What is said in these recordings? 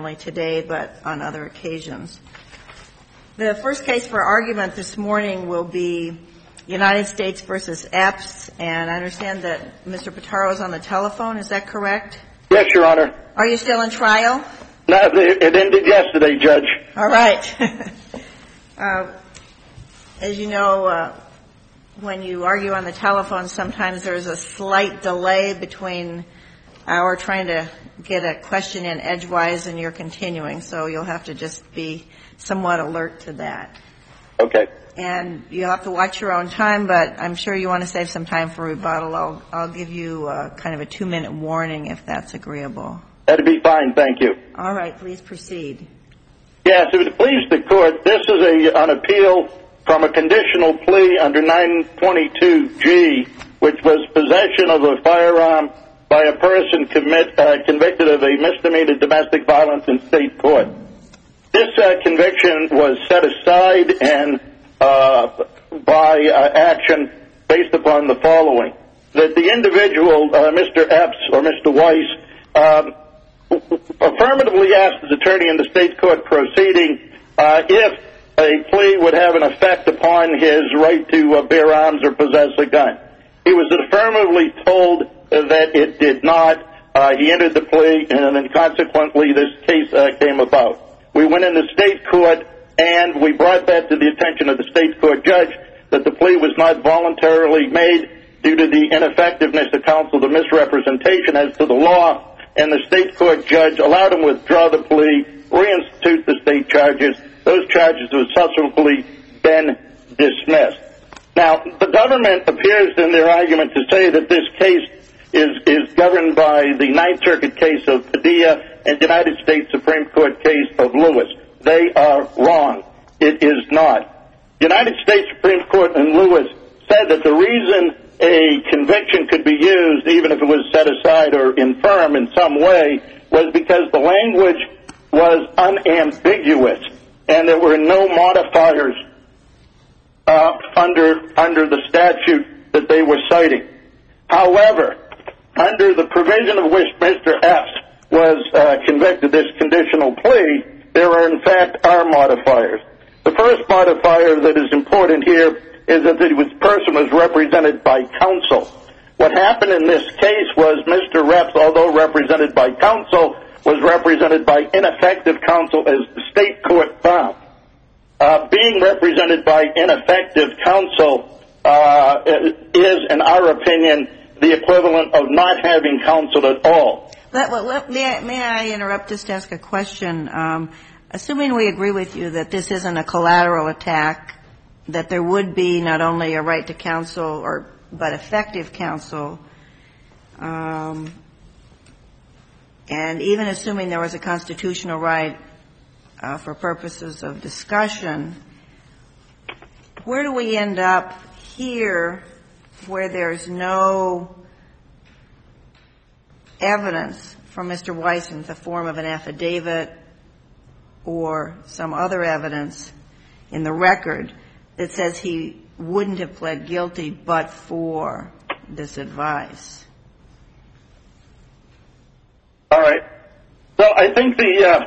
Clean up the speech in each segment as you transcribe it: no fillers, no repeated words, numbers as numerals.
only today but on other occasions. The first case for argument this morning will be United States v. Epps, and I understand that Mr. Pitaro is on the telephone. Is that correct? Yes, Your Honor. Are you still in trial? No, it ended yesterday, Judge. All right. As you know, when you argue on the telephone, sometimes there's a slight delay between our trying to get a question in edgewise and you're continuing, so you'll have to just be somewhat alert to that. Okay. And you'll have to watch your own time, but I'm sure you want to save some time for rebuttal. I'll give you kind of a 2-minute warning if that's agreeable. That'd be fine, thank you. All right, please proceed. Yes, if it please the Court, this is an appeal from a conditional plea under 922G, which was possession of a firearm by a person convicted of a misdemeanor domestic violence in state court. This conviction was set aside and by action based upon the following: that the individual, Mr. Epps or Mr. Weiss, affirmatively asked his attorney in the state court proceeding if a plea would have an effect upon his right to bear arms or possess a gun. He was affirmatively told that it did not. He entered the plea, and then consequently this case came about. We went into state court, and we brought that to the attention of the state court judge that the plea was not voluntarily made due to the ineffectiveness of counsel, the misrepresentation as to the law, and the state court judge allowed him to withdraw the plea, reinstitute the state charges. Those charges have subsequently been dismissed. Now, the government appears in their argument to say that this case is governed by the Ninth Circuit case of Padilla and United States Supreme Court case of Lewis. They are wrong. It is not. United States Supreme Court in Lewis said that the reason a conviction could be used, even if it was set aside or infirm in some way, was because the language was unambiguous and there were no modifiers under the statute that they were citing. However, under the provision of which Mr. Epps was convicted, this conditional plea, there are in fact modifiers. The first modifier that is important here is that the person was represented by counsel. What happened in this case was Mr. Epps, although represented by counsel, was represented by ineffective counsel as the state court found. Being represented by ineffective counsel is, in our opinion, the equivalent of not having counsel at all. May I interrupt just to ask a question? Assuming we agree with you that this isn't a collateral attack, that there would be not only a right to counsel but effective counsel, and even assuming there was a constitutional right for purposes of discussion, where do we end up here where there's no evidence from Mr. Weiss in the form of an affidavit or some other evidence in the record that says he wouldn't have pled guilty but for this advice? All right. So I think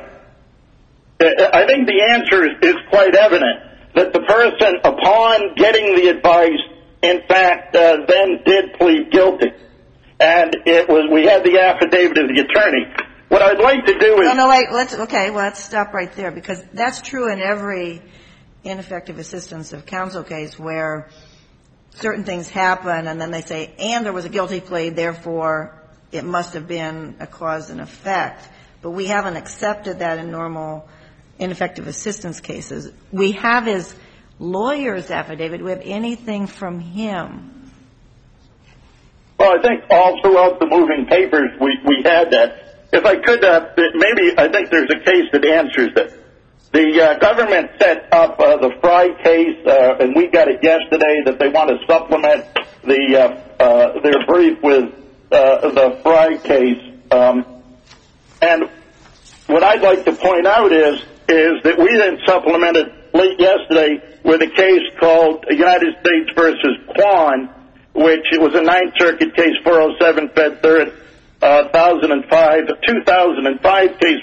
the answer is quite evident, that the person, upon getting the advice, in fact, then did plead guilty. And we had the affidavit of the attorney. What I'd like to do is... Let's stop right there, because that's true in every ineffective assistance of counsel case where certain things happen and then they say, and there was a guilty plea, therefore it must have been a cause and effect. But we haven't accepted that in normal ineffective assistance cases. We have his lawyer's affidavit. Do we have anything from him? Well, I think all throughout the moving papers we had that. If I could, I think there's a case that answers it. The government set up the Fry case, and we got it yesterday, that they want to supplement their brief with the Fry case. And what I'd like to point out is that we then supplemented late yesterday with a case called United States versus Kwan, which was a Ninth Circuit case, 407 Fed 3rd, 2005 case,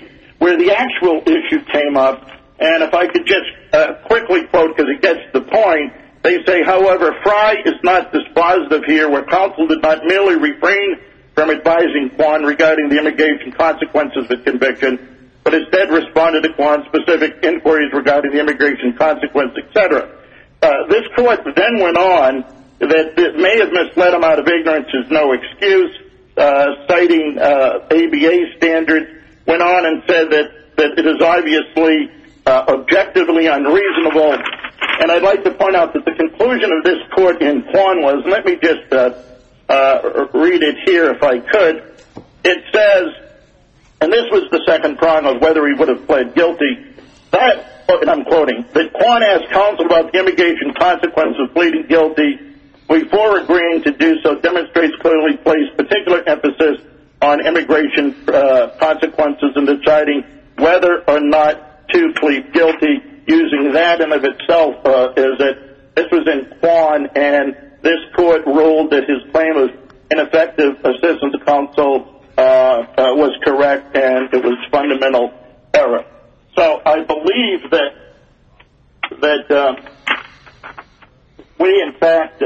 where the actual issue came up, and if I could just quickly quote, because it gets to the point, they say, however, Fry is not dispositive here, where counsel did not merely refrain from advising Kwan regarding the immigration consequences of conviction, but instead responded to Kwan's specific inquiries regarding the immigration consequence, etc. This court then went on that it may have misled him out of ignorance is no excuse, citing ABA standards, went on and said that it is obviously objectively unreasonable. And I'd like to point out that the conclusion of this court in Kwan was, let me just read it here if I could. It says, and this was the second prong of whether he would have pled guilty, that, and I'm quoting, that Kwan asked counsel about the immigration consequences of pleading guilty before agreeing to do so demonstrates clearly placed particular emphasis on immigration consequences in deciding whether or not to plead guilty. Using that in of itself is that this was in Kwan, and this court ruled that his claim of ineffective assistance to counsel was correct, and it was fundamental error. So I believe that we, in fact,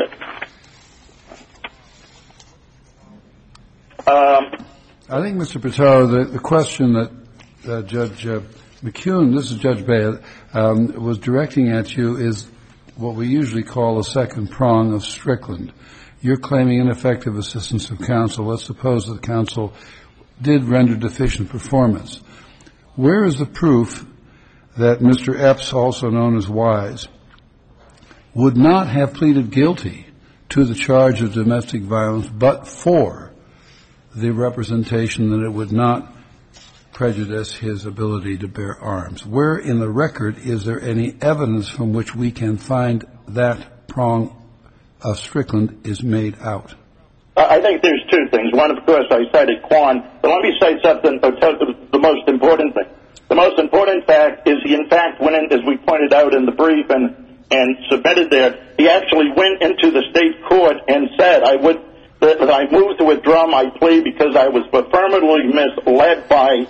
I think, Mr. Pitaro, the question that Judge McKeown, this is Judge Baird, was directing at you is what we usually call the second prong of Strickland. You're claiming ineffective assistance of counsel. Let's suppose that counsel did render deficient performance. Where is the proof that Mr. Epps, also known as Wise, would not have pleaded guilty to the charge of domestic violence but for the representation that it would not prejudice his ability to bear arms? Where in the record is there any evidence from which we can find that prong of Strickland is made out? I think there's two things. One, of course, I cited Kwan, but let me say something, the most important thing. The most important fact is he, in fact, went in, as we pointed out in the brief and submitted there, he actually went into the state court and said, I moved to withdraw my plea because I was affirmatively misled by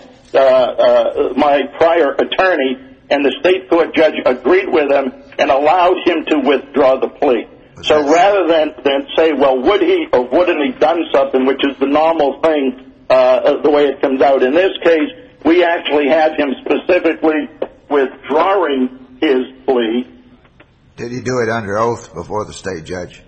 my prior attorney, and the state court judge agreed with him and allowed him to withdraw the plea. So rather than say, well, would he or wouldn't he done something, which is the normal thing, the way it comes out in this case, we actually had him specifically withdrawing his plea. Did he do it under oath before the state judge?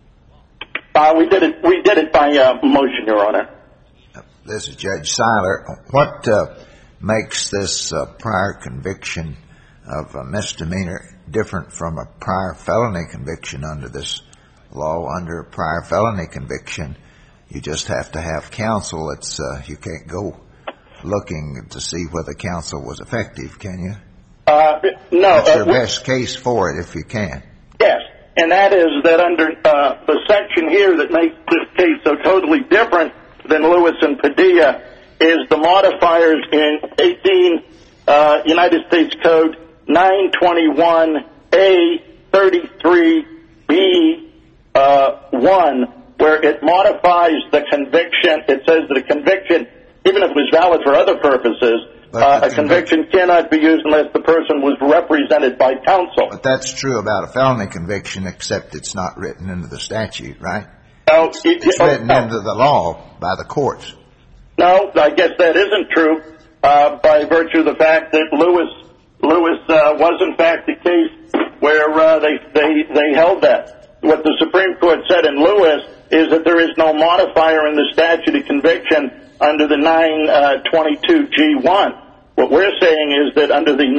We did it by motion, Your Honor. This is Judge Seiler. What makes this prior conviction of a misdemeanor different from a prior felony conviction under this law? Under a prior felony conviction, you just have to have counsel. It's you can't go looking to see whether counsel was effective, can you? No. What's your best case for it, if you can? Yes, and that is that under the section here that makes this case so totally different than Lewis and Padilla is the modifiers in 18 United States Code 921A33B1, where it modifies the conviction. It says that a conviction, even if it was valid for other purposes, a conviction cannot be used unless the person was represented by counsel. But that's true about a felony conviction, except it's not written into the statute, right? No, it's written into the law by the courts. No, I guess that isn't true by virtue of the fact that Lewis was in fact the case where they held that. What the Supreme Court said in Lewis is that there is no modifier in the statute of conviction under the 922G1. What we're saying is that under the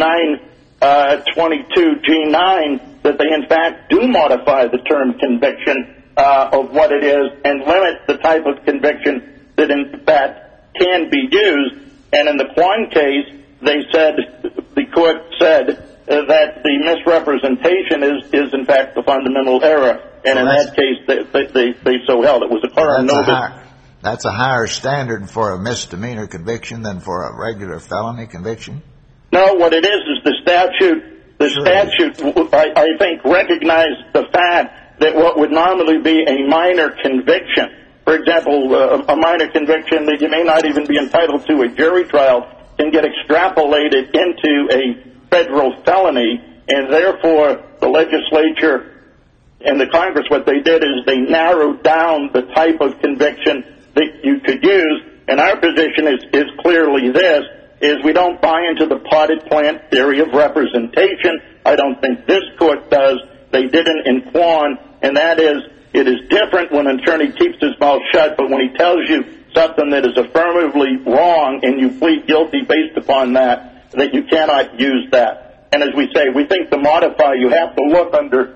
922G9 that they in fact do modify the term conviction of what it is and limit the type of conviction that in fact can be used. And in the Kwan case, the court said that the misrepresentation is in fact the fundamental error. And in that case, they so held. It was a coram nobis. That's a higher standard for a misdemeanor conviction than for a regular felony conviction? No, what it is the statute. The statute, I think, recognized the fact that what would normally be a minor conviction, for example, a minor conviction that you may not even be entitled to a jury trial, can get extrapolated into a federal felony, and therefore the legislature and the Congress, what they did is they narrowed down the type of conviction that you could use. And our position is clearly this, is we don't buy into the potted plant theory of representation. I don't think this court does. They didn't in Quan, and that is, it is different when an attorney keeps his mouth shut, but when he tells you something that is affirmatively wrong and you plead guilty based upon that, that you cannot use that. And as we say, we think to modify, you have to look under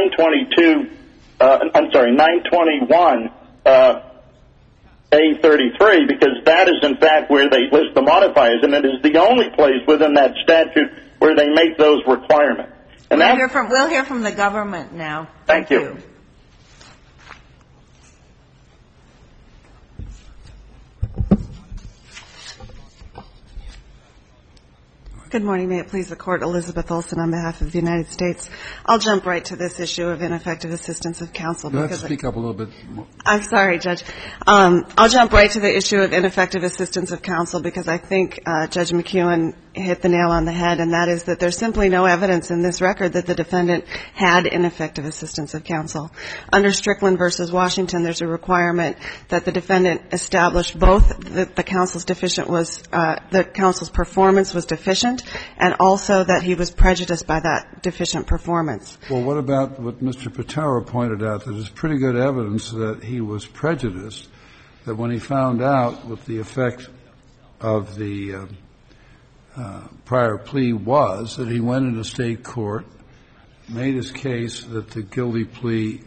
921 A33, because that is in fact where they list the modifiers, and it is the only place within that statute where they make those requirements. And we'll hear from the government now. Thank you. Good morning. May it please the Court. Elizabeth Olsen on behalf of the United States. I'll jump right to this issue of ineffective assistance of counsel. You have to speak up a little bit more. I'm sorry, Judge. I'll jump right to the issue of ineffective assistance of counsel because I think Judge McEwen hit the nail on the head, and that is that there's simply no evidence in this record that the defendant had ineffective assistance of counsel. Under Strickland v. Washington, there's a requirement that the defendant establish both that the counsel's performance was deficient and also that he was prejudiced by that deficient performance. Well, what about what Mr. Patara pointed out, that there's pretty good evidence that he was prejudiced, that when he found out what the effect of the prior plea was, that he went into state court, made his case that the guilty plea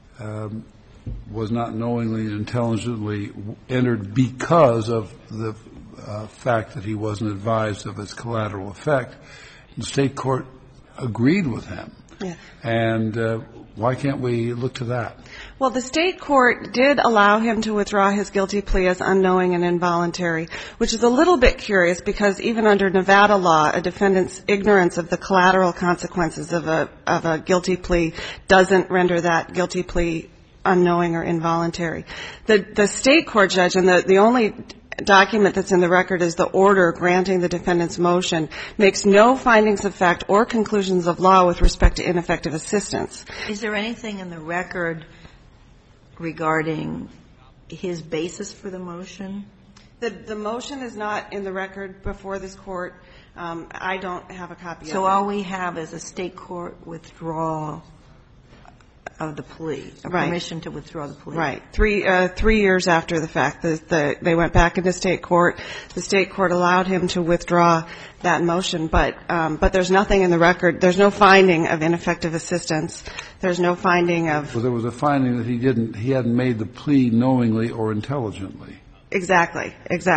was not knowingly and intelligently entered because of the fact that he wasn't advised of its collateral effect. The state court agreed with him. Yeah. And why can't we look to that? Well, the state court did allow him to withdraw his guilty plea as unknowing and involuntary, which is a little bit curious because even under Nevada law, a defendant's ignorance of the collateral consequences of a guilty plea doesn't render that guilty plea unknowing or involuntary. The state court judge, and the only document that's in the record is the order granting the defendant's motion, makes no findings of fact or conclusions of law with respect to ineffective assistance. Is there anything in the record regarding his basis for the motion? The motion is not in the record before this court. I don't have a copy of it. So all we have is a state court withdrawal of the plea, a permission to withdraw the plea. Right. 3 years after the fact, they went back into state court. The state court allowed him to withdraw that motion, but there's nothing in the record. There's no finding of ineffective assistance. There's no finding of. Well, there was a finding that he hadn't made the plea knowingly or intelligently. Exactly.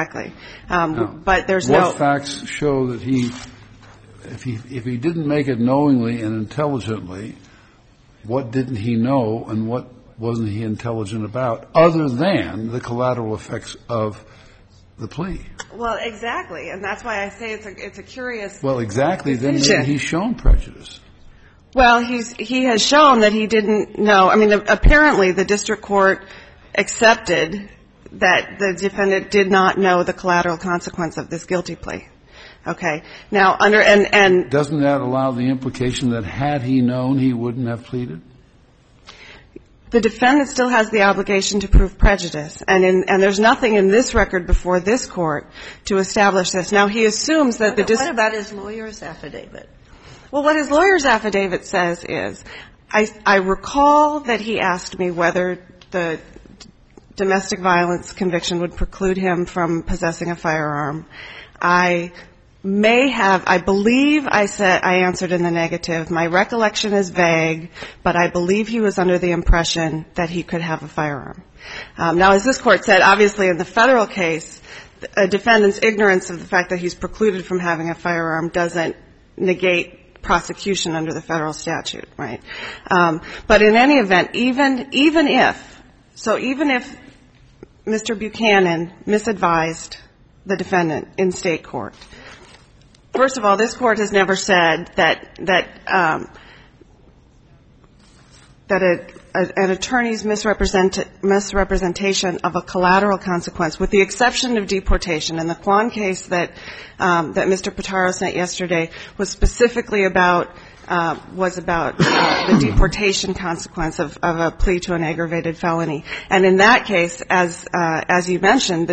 But there's what facts show that if he didn't make it knowingly and intelligently, what didn't he know and what wasn't he intelligent about, other than the collateral effects of the plea? Well, exactly, and that's why I say it's a curious. Well, exactly. decision. Then he's shown prejudice. Well, he has shown that he didn't know. I mean, apparently the district court accepted that the defendant did not know the collateral consequence of this guilty plea. Okay. Now, and doesn't that allow the implication that had he known, he wouldn't have pleaded? The defendant still has the obligation to prove prejudice, and there's nothing in this record before this court to establish this. Now, he assumes that What about his lawyer's affidavit? Well, what his lawyer's affidavit says is, I recall that he asked me whether the domestic violence conviction would preclude him from possessing a firearm. I believe I answered in the negative. My recollection is vague, but I believe he was under the impression that he could have a firearm. Now, as this court said, obviously in the federal case, a defendant's ignorance of the fact that he's precluded from having a firearm doesn't negate prosecution under the federal statute, right? But in any event, even if Mr. Buchanan misadvised the defendant in state court, first of all, this court has never said that an attorney's misrepresentation of a collateral consequence, with the exception of deportation. And the Kwan case that Mr. Pitaro sent yesterday was specifically about the deportation consequence of a plea to an aggravated felony. And in that case, as you mentioned,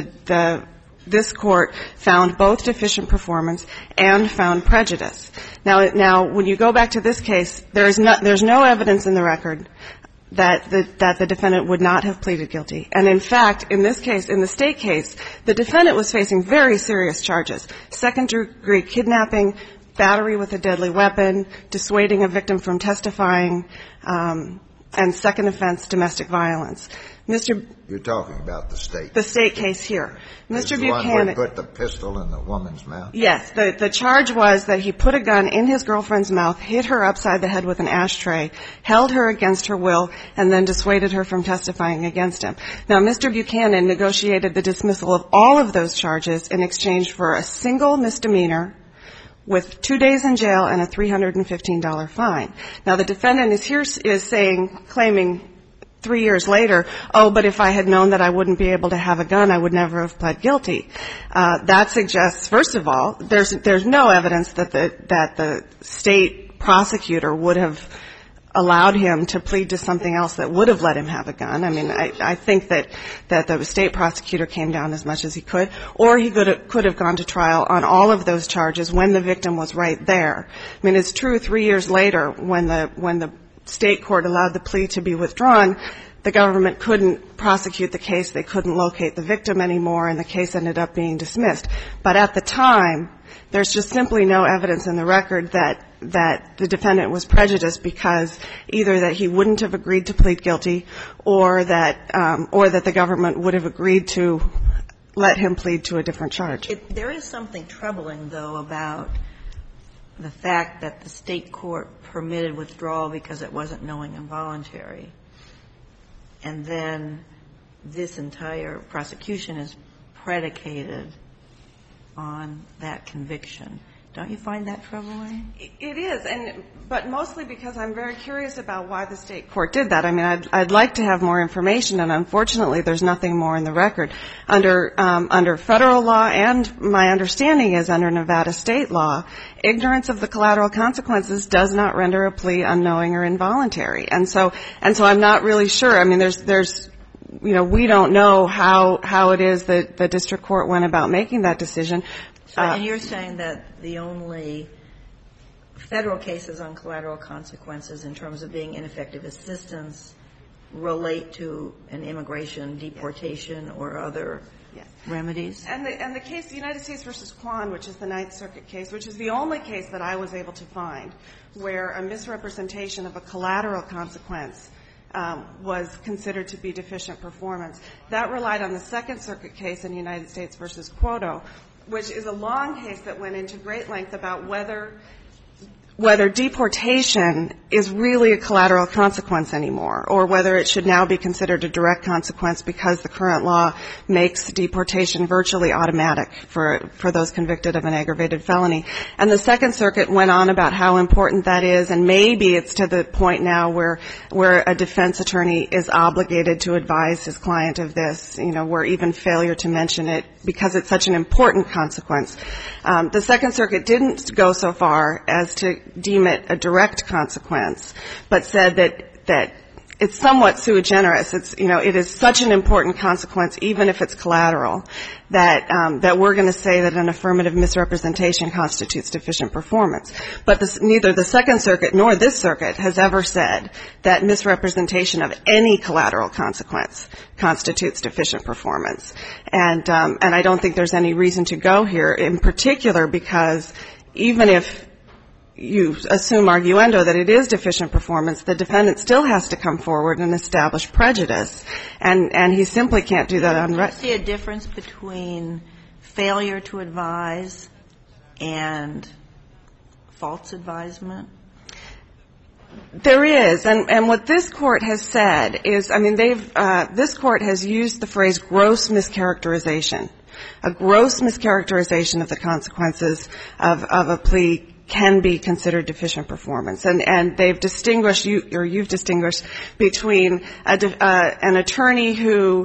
this Court found both deficient performance and found prejudice. Now, when you go back to this case, there's no evidence in the record that the defendant would not have pleaded guilty. And in fact, in this case, in the State case, the defendant was facing very serious charges: second-degree kidnapping, battery with a deadly weapon, dissuading a victim from testifying, and second offense, domestic violence. You're talking about the State. The State case here. Mr. Buchanan. The one where he put the pistol in the woman's mouth? Yes. The charge was that he put a gun in his girlfriend's mouth, hit her upside the head with an ashtray, held her against her will, and then dissuaded her from testifying against him. Now, Mr. Buchanan negotiated the dismissal of all of those charges in exchange for a single misdemeanor with 2 days in jail and a $315 fine. Now, the defendant claiming 3 years later, but if I had known that I wouldn't be able to have a gun, I would never have pled guilty. That suggests, first of all, there's no evidence that the State prosecutor would have allowed him to plead to something else that would have let him have a gun. I mean, I think that the State prosecutor came down as much as he could, or he could have gone to trial on all of those charges when the victim was right there. I mean, it's true 3 years later, when the State court allowed the plea to be withdrawn, the government couldn't prosecute the case. They couldn't locate the victim anymore, and the case ended up being dismissed. But at the time, there's just simply no evidence in the record that the defendant was prejudiced because either that he wouldn't have agreed to plead guilty or that the government would have agreed to let him plead to a different charge. There is something troubling, though, about the fact that the State court permitted withdrawal because it wasn't knowing and voluntary. And then this entire prosecution is predicated on that conviction. Don't you find that troubling? It is, but mostly because I'm very curious about why the State court did that. I mean, I'd like to have more information, and unfortunately, there's nothing more in the record. Under Federal law, and my understanding is under Nevada State law, ignorance of the collateral consequences does not render a plea unknowing or involuntary. And so I'm not really sure. I mean, there's we don't know how it is that the district court went about making that decision. And you're saying that the only Federal cases on collateral consequences in terms of being ineffective assistance relate to an immigration deportation or other remedies? And the case, the United States v. Kwan, which is the Ninth Circuit case, which is the only case that I was able to find where a misrepresentation of a collateral consequence was considered to be deficient performance. That relied on the Second Circuit case in United States v. Quoto, which is a long case that went into great length about whether deportation is really a collateral consequence anymore, or whether it should now be considered a direct consequence because the current law makes deportation virtually automatic for those convicted of an aggravated felony. And the Second Circuit went on about how important that is, and maybe it's to the point now where a defense attorney is obligated to advise his client of this, where even failure to mention it because it's such an important consequence. The Second Circuit didn't go so far as to deem it a direct consequence, but said that it's somewhat sui generis. It's, it is such an important consequence, even if it's collateral, that we're going to say that an affirmative misrepresentation constitutes deficient performance. But neither the Second Circuit nor this circuit has ever said that misrepresentation of any collateral consequence constitutes deficient performance. And I don't think there's any reason to go here, in particular because even if you assume arguendo that it is deficient performance, the defendant still has to come forward and establish prejudice, and he simply can't do that on record. Do you see a difference between failure to advise and false advisement? There is, and what this Court has said is, this Court has used the phrase gross mischaracterization. A gross mischaracterization of the consequences of a plea can be considered deficient performance. And they've distinguished, you've distinguished between an attorney who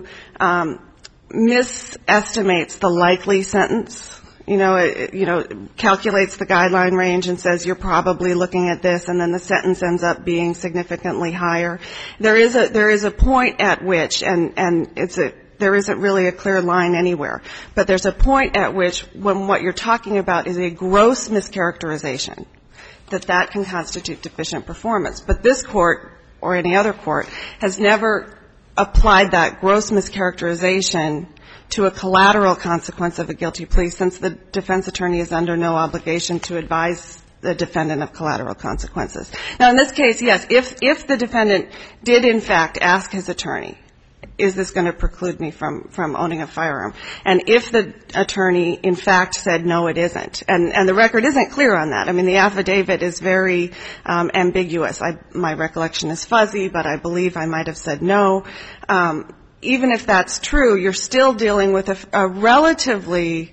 misestimates the likely sentence, calculates the guideline range and says you're probably looking at this, and then the sentence ends up being significantly higher. There is a point at which, there isn't really a clear line anywhere, but there's a point at which when what you're talking about is a gross mischaracterization, that can constitute deficient performance. But this court, or any other court, has never applied that gross mischaracterization to a collateral consequence of a guilty plea, since the defense attorney is under no obligation to advise the defendant of collateral consequences. Now, in this case, yes, if the defendant did in fact ask his attorney, is this going to preclude me from owning a firearm? And if the attorney in fact said no, it isn't, and the record isn't clear on that. I mean, the affidavit is very ambiguous. My recollection is fuzzy, but I believe I might have said no. Even if that's true, you're still dealing with a relatively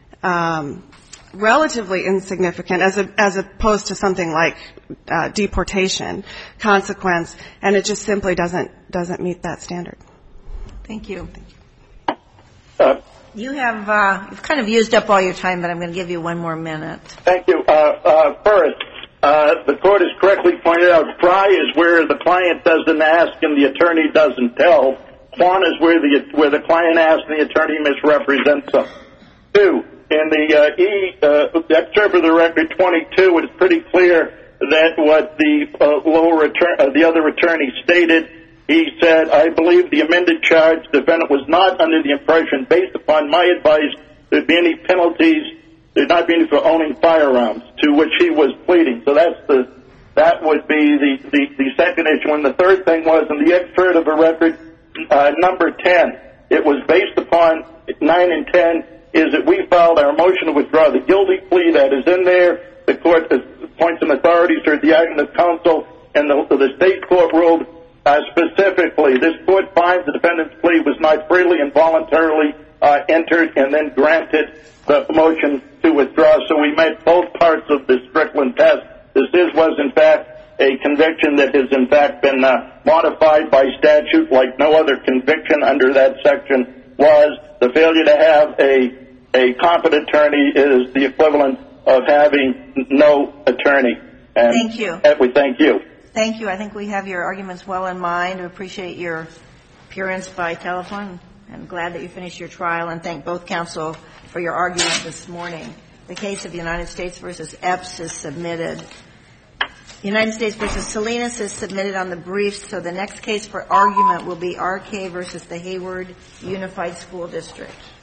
insignificant, as opposed to something like deportation consequence, and it just simply doesn't meet that standard. Thank you. You've kind of used up all your time, but I'm going to give you one more minute. Thank you. First, the court has correctly pointed out Fry is where the client doesn't ask and the attorney doesn't tell. Quan is where the client asks and the attorney misrepresents them. 2, in the excerpt of the record 22, it's pretty clear that what the other attorney stated. He said, I believe the amended charge defendant was not under the impression, based upon my advice, there'd be any penalties, there'd not be any for owning firearms, to which he was pleading. So that would be the second issue. And the third thing was, in the excerpt of the record, number 10, it was based upon 9 and 10, is that we filed our motion to withdraw the guilty plea that is in there. The court appoints an authority to the action of counsel, and the state court ruled specifically, this court finds the defendant's plea was not freely and voluntarily entered and then granted the motion to withdraw. So we met both parts of the Strickland test. This was in fact a conviction that has in fact been modified by statute like no other conviction under that section was. The failure to have a competent attorney is the equivalent of having no attorney. And thank you. We thank you. Thank you. I think we have your arguments well in mind. We appreciate your appearance by telephone. I'm glad that you finished your trial, and thank both counsel for your argument this morning. The case of United States v. Epps is submitted. United States v. Salinas is submitted on the briefs, so the next case for argument will be R.K. v. the Hayward Unified School District.